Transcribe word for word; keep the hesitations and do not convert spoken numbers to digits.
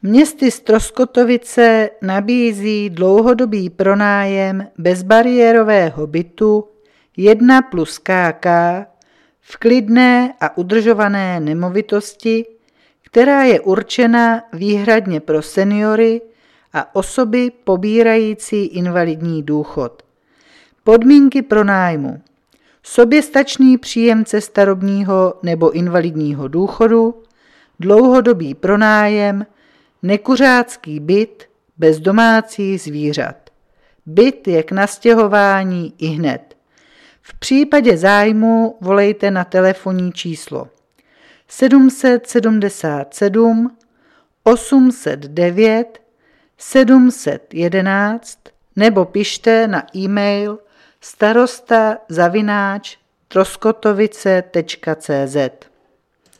Městy Stroskotovice nabízí dlouhodobý pronájem bezbariérového bytu jedna plus K K v klidné a udržované nemovitosti, která je určena výhradně pro seniory a osoby pobírající invalidní důchod. Podmínky pronájmu. Soběstačný příjemce starobního nebo invalidního důchodu, dlouhodobý pronájem, nekuřácký byt bez domácích zvířat. Byt je k nastěhování ihned. V případě zájmu volejte na telefonní číslo sedm set sedmdesát sedm osm set devět sedm set jedenáct nebo pište na e-mail starosta zavináč troskotovice tečka cé zet.